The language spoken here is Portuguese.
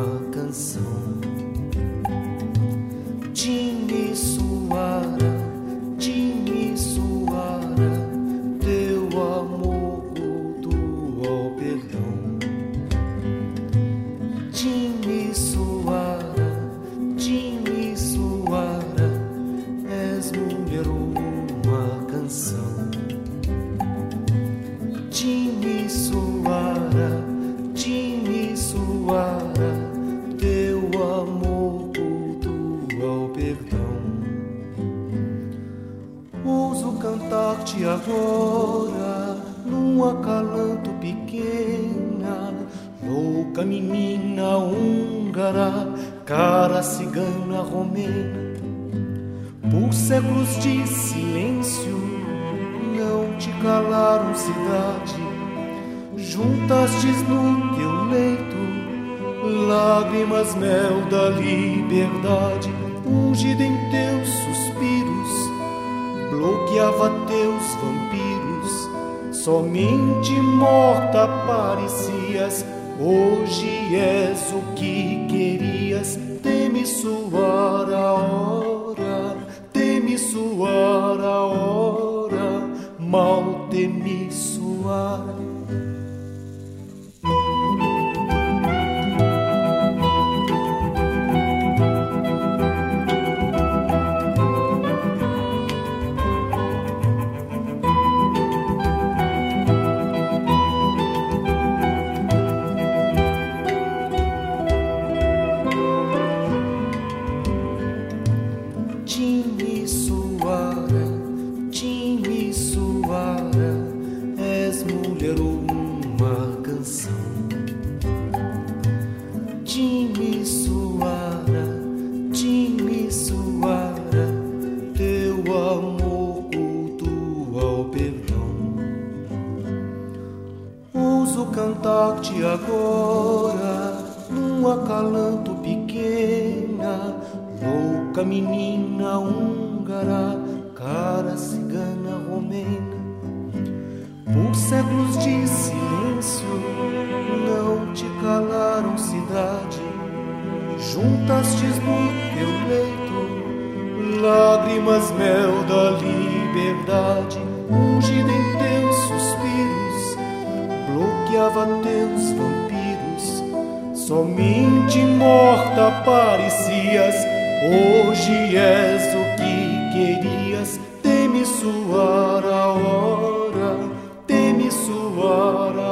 uma canção. Timi Suara, teu amor cultua o perdão. Timi Suara, és mulher uma canção. Timi Suara, teu amor cultua o perdão. Ouso cantar-te agora num acalanto pequena, louca menina húngara, cara cigana romena. Por séculos de silêncio não te calaram cidade, juntastes no teu leito lágrimas, mel da liberdade. Ungida em teus suspiros, bloqueava teus vampiros, somente morta parecias. Hoje és o que querias. Temi suar a hora, temi suar a hora, mal temi suar. Timi Suara, és mulher uma canção. Timi Suara, teu amor cultua o perdão. Ouso cantar-te agora num acalanto pequena, louca menina húngara, cara cigana romena. Por séculos de silêncio não te calaram cidade, juntastes no teu leito lágrimas, mel da liberdade. Ungida em teus suspiros, bloqueava teus vampiros, somente morta parecias. Hoje és o que querias. Temi suar a hora, temi suar a